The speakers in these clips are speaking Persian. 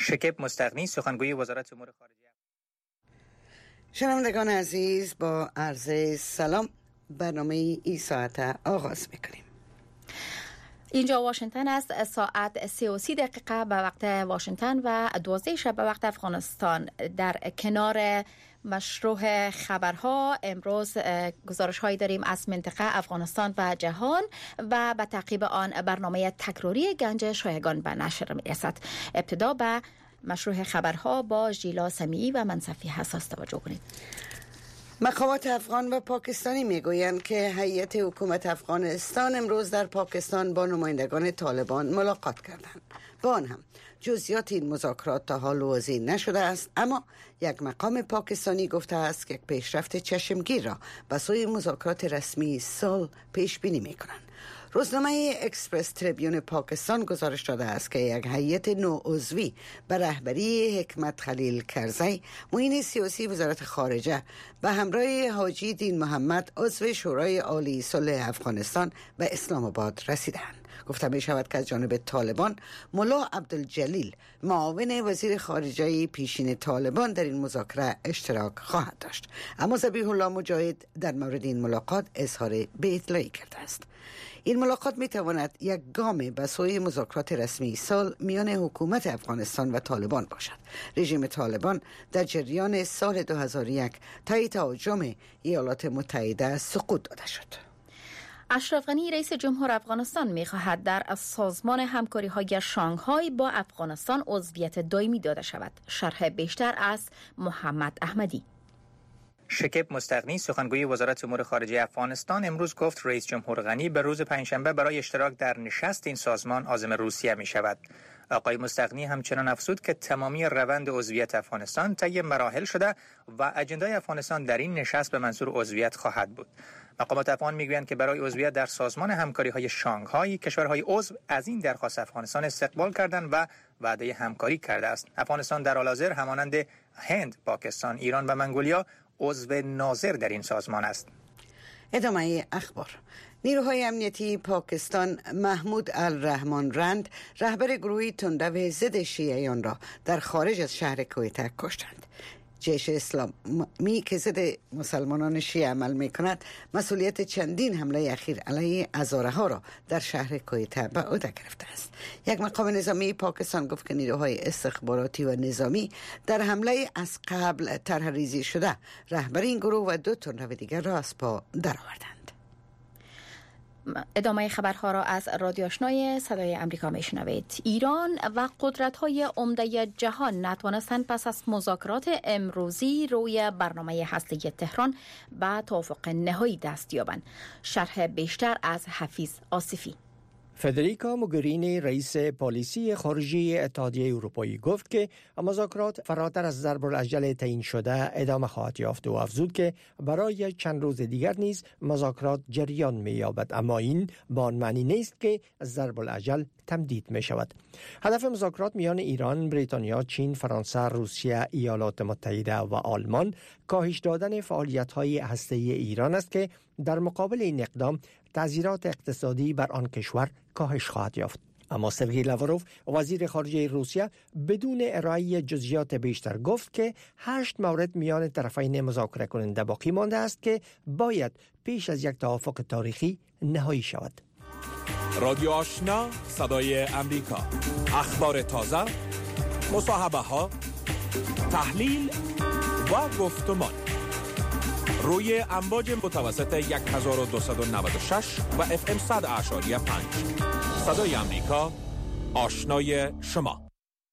شکیب مستغنی سخنگوی وزارت امور خارجه. شنوندگان عزیز، با عرض سلام برنامه ای ساعت آغاز میکنیم. اینجا واشنگتن است. ساعت 3:30 به وقت واشنگتن و 12 شب به وقت افغانستان. در کنار مشروع خبرها امروز گزارش هایی داریم از منطقه افغانستان و جهان و به تعقیب آن برنامه تکراری گنج شایگان به نشر می رسد. ابتدا به مشروع خبرها با ژیلا سمیعی و منصفی حساس توجه کنید. مقامات افغان و پاکستانی میگویند که هیئت حکومت افغانستان امروز در پاکستان با نمایندگان طالبان ملاقات کردند. با آن هم جزئیات این مذاکرات تا حال واضح نشده است، اما یک مقام پاکستانی گفته است که یک پیشرفت چشمگیر را به سوی مذاکرات رسمی صلح پیش بینی میکنند. روزنامه اکسپرس تریبیون پاکستان گزارش داده است که یک هیئت نوعضوی به رهبری حکمت خلیل کرزی، معین سیاسی وزارت خارجه، به همراه حاجی دین محمد عضو شورای عالی صلح افغانستان به اسلام آباد رسیدند. گفته می شود که از جانب طالبان ملا عبدالجلیل، معاون وزیر خارجه پیشین طالبان، در این مذاکره اشتراک خواهد داشت. اما ذبیح الله مجاهد در مورد این ملاقات اظهار بی‌اطلاعی کرده است. این ملاقات می تواند یک گام به سوی مذاکرات رسمی صلح میان حکومت افغانستان و طالبان باشد. رژیم طالبان در جریان سال 2001 تحت تهاجم ایالات متحده سقوط داده شد. اشرف غنی رئیس جمهور افغانستان می‌خواهد در سازمان همکاری‌های شانگهای با افغانستان عضویت دائمی داده شود. شرح بیشتر از محمد احمدی. شکیب مستغنی سخنگوی وزارت امور خارجه افغانستان امروز گفت رئیس جمهور غنی به روز پنجشنبه برای اشتراک در نشست این سازمان عازم روسیه می شود. آقای مستغنی همچنان افزود که تمامی روند عضویت افغانستان طی مراحل شده و اجندای افغانستان در این نشست به منظور عضویت خواهد بود. مقامات افغان میگویند که برای عضویت در سازمان همکاری‌های شانگهای کشورهای عضو از این درخواست افغانستان استقبال کردند و وعده همکاری کرده است. افغانستان در حال حاضر همانند هند، پاکستان، ایران و منگولیا عضو ناظر در این سازمان است. ادامه اخبار. نیروهای امنیتی پاکستان محمود الرحمن رند، رهبر گروهی تندرو ضد شیعیان را در خارج از شهر کویته کشتند. جیش اسلامی که ضد مسلمانان شیعه عمل می کند مسئولیت چندین حمله اخیر علیه هزاره ها را در شهر کویته به عهده گرفته است. یک مقام نظامی پاکستان گفت که نیروهای استخباراتی و نظامی در حمله از قبل طرح‌ریزی شده رهبر این گروه و 2 تندرو دیگر را از پا درآوردند. ادامه خبرها را از رادیو آشنای صدای امریکا میشنوید. ایران و قدرت‌های عمده جهان نتوانستند پس از مذاکرات امروزی روی برنامه هسته‌ای تهران به توافق نهایی دست یابند. شرح بیشتر از حفیظ آصفی. فدریکا موگرینی رئیس پالیسی خارجی اتحادیه اروپایی گفت که مذاکرات فراتر از ضرب الاجل تعیین شده ادامه خواهد یافت و افزود که برای چند روز دیگر نیز مذاکرات جریان می‌یابد، اما این به آن معنی نیست که ضرب الاجل تمدید می شود. هدف مذاکرات میان ایران، بریتانیا، چین، فرانسه، روسیه، ایالات متحده و آلمان کاهش دادن فعالیت‌های هسته‌ای ایران است که در مقابل این اقدام تأثیرات اقتصادی بر آن کشور کاهش خواهد یافت. اما سرگئی لاوروف وزیر خارجه روسیه بدون ارائه جزئیات بیشتر گفت که 8 مورد میان طرفین مذاکره کننده باقی مانده است که باید پیش از یک توافق تاریخی نهایی شود. رادیو آشنا صدای امریکا، اخبار تازه، مصاحبه ها، تحلیل و گفتمان روی امواج متوسط 1296 و FM 100.5. صدای امریکا، آشنای شما.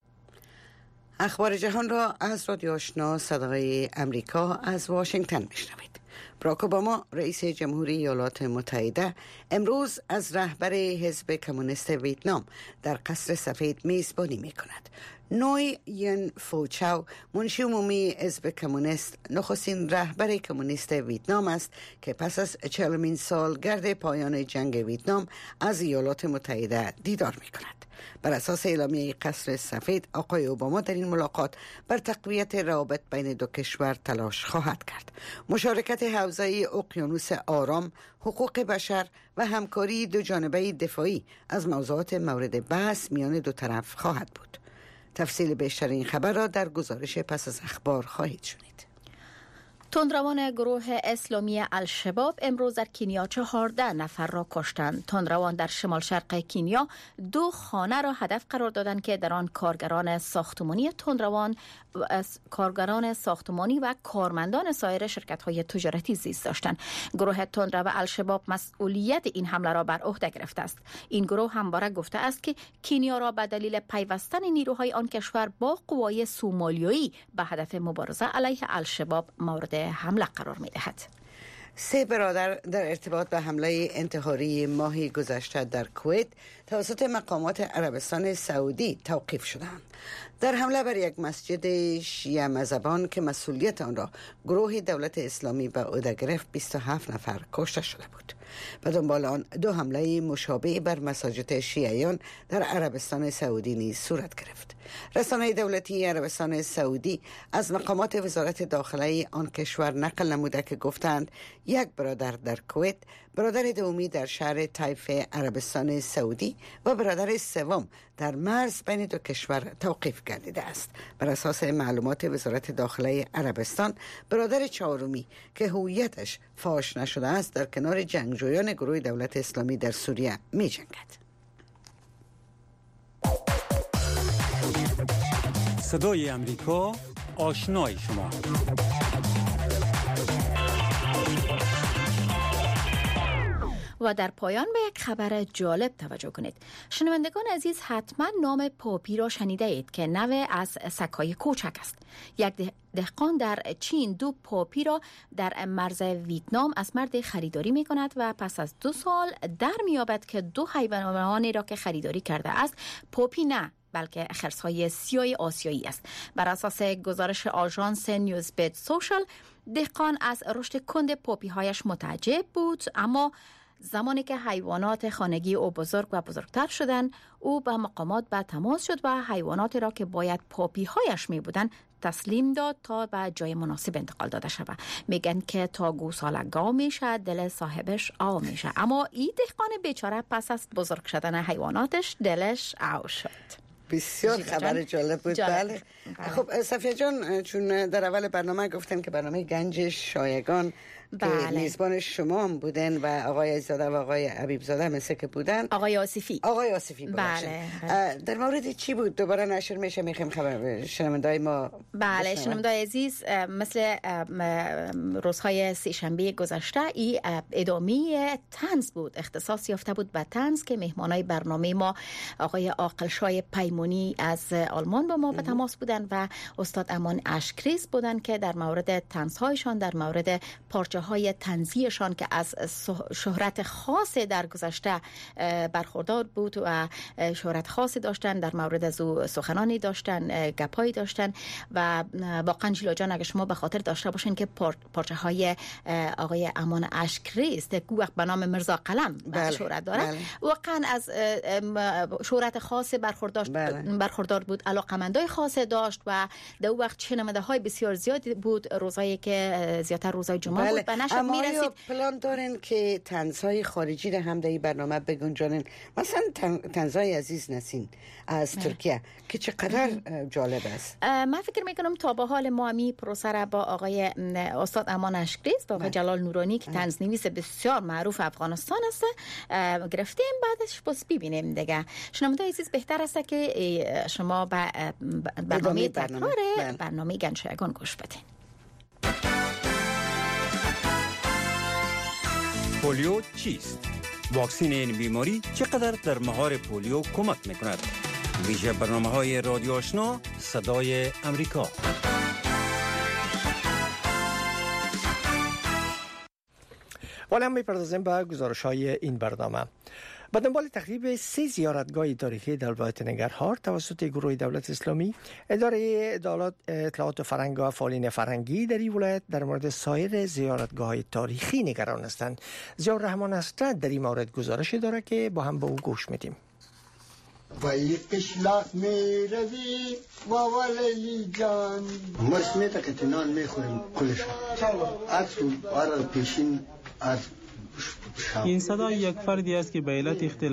اخبار جهان را از رادیو آشنا صدای امریکا از واشنگتن میشنوید. باراک اوباما رئیس جمهوری ایالات متحده امروز از رهبر حزب کمونیست ویتنام در قصر سفید میزبانی میکند. نوی ین فوچاو منشی عمومی حزب کمونیست نخستین رهبر کمونیست ویتنام است که پس از 40مین سالگرد پایان جنگ ویتنام از ایالات متحده دیدار میکند. بر اساس اعلامیه قصر سفید، آقای اوباما در این ملاقات بر تقویت روابط بین دو کشور تلاش خواهد کرد. مشارکت حوزه اقیانوس آرام، حقوق بشر و همکاری دو جانبه دفاعی از موضوعات مورد بحث میان دو طرف خواهد بود. تفصیل بیشتر این خبر را در گزارش پس از اخبار خواهید شنید. تندروان گروه اسلامی الشباب امروز در کینیا 14 نفر را کشتند. تندروان در شمال شرق کینیا 2 خانه را هدف قرار دادند که در آن کارگران ساختمانی و کارمندان سایر شرکت‌های تجارتی زیست داشتند. گروه تندرو الشباب مسئولیت این حمله را بر عهده گرفته است. این گروه همواره گفته است که کینیا را به دلیل پیوستن نیروهای آن کشور با قوای سومالیایی به هدف مبارزه علیه الشباب مورد حمله قرار می‌دهد. 3 برادر در ارتباط به حمله انتحاری ماه گذشته در کویت توسط مقامات عربستان سعودی توقیف شدند. در حمله بر یک مسجد شیعه مذهبان که مسئولیت آن را گروه دولت اسلامی به عهده گرفت 27 نفر کشته شده بود. به دنبال آن 2 حمله مشابه بر مساجد شیعیان در عربستان سعودی نیز صورت گرفت. رسانه دولتی عربستان سعودی از مقامات وزارت داخله آن کشور نقل نموده که گفتند 1 برادر در کویت، برادر دومی در شهر طیف عربستان سعودی و برادر سوم در مرز بین 2 کشور توقیف گردیده است. بر اساس معلومات وزارت داخله عربستان، برادر 4می که هویتش فاش نشده است در کنار جنگجویان گروه دولت اسلامی در سوریه می جنگد. صدای امریکا، آشنای شما. و در پایان به یک خبر جالب توجه کنید. شنوندگان عزیز، حتما نام پاپی را شنیده اید که نوع از سگ‌های کوچک است. یک دهقان در چین 2 پاپی را در مرز ویتنام از مرد خریداری می کند و پس از 2 سال در می یابد که 2 حیوانانی را که خریداری کرده است پاپی نه، بلکه خرس‌های سیاه آسیایی است. بر اساس گزارش آژانس نیوزبیت سوشال، دهقان از رشد کند پاپی‌هایش متعجب بود، اما زمانی که حیوانات خانگی او بزرگ و بزرگتر شدند، او به مقامات به تماس شد و حیواناتی را که باید پاپی‌هایش می بودند تسلیم داد تا به جای مناسب انتقال داده شود. میگن که تا گوساله گاو میشه دل صاحبش آو میشه، اما این دهقان بیچاره پس از بزرگ شدن حیواناتش دلش آو شد. بسیار خبر جالب بود. بله. خب صفیه جان، چون در اول برنامه گفتن که برنامه گنج شایگان که میزبان شما هم بودن و آقای عزیزاده و آقای حبیبزاده مثل که بودن، آقای آصفی بله. در مورد چی بود؟ دوباره نشر میشه، میخوایم خبر شنوندای ما. بله شنوندای عزیز، مثل روزهای سه‌شنبه گذشته ای ادامه طنز بود، اختصاص یافته بود به طنز که مهمانای برنامه ما آقای عاقلشای پیمانی از آلمان با ما به تماس بودن و استاد امان اشکریز بودن که در مورد طنزهایشان، در مورد پارچه های طنزیشان که از شهرت خاص در گذشته برخوردار بود و شهرت خاصی داشتن، در مورد از سخنانی داشتن، گپایی داشتن و واقعا جیلا جان اگه شما به خاطر داشته باشین که پارچه های آقای امان اشکریز گویا به نام مرزا قلم شهرت داره، واقعا از شهرت خاص برخوردار بود، علاقمندای خاص داشت و در اون وقت شنونده های بسیار زیادی بود، روزایی که زیادتر روزای جمعه بود و نشد میرسید. پلان دارن که طنزهای خارجی را هم در این برنامه بگنجانن، مثلا طنزهای عزیز نسین از ترکیه که چقدر جالب است. من فکر میکنم تا به حال ما همی پروسه را با آقای استاد امان اشکریز و آقای جلال نورانی که طنزنویس بسیار معروف افغانستان است گرفتیم، بعدش بس ببینیم دیگه. شنونده عزیز، بهتر است که شما به برنامه تکرار برنامه گنج شایگان گوش بدین. پولیو چیست؟ واکسین این بیماری چقدر در مهار پولیو کمک میکند؟ ویژه برنامه‌های رادیو آشنا صدای امریکا. حالا هم می‌پردازیم به گزارش‌های این برنامه. به دنبال تخریب 3 زیارتگاه تاریخی در ولایت ننگرهار توسط گروه دولت اسلامی، اداره اطلاعات فرهنگ و فعالین فرهنگی در این ولایت در مورد سایر زیارتگاه تاریخی نگران هستند. ضیاءالرحمن اسرد در این مورد گزارشی داره که با هم به او گوش میدیم. وای قشلاق می روی و ولی جان مسمت که تنان میخوریم کلش عطر آره پیشین از این صدا یک فردی است که به علت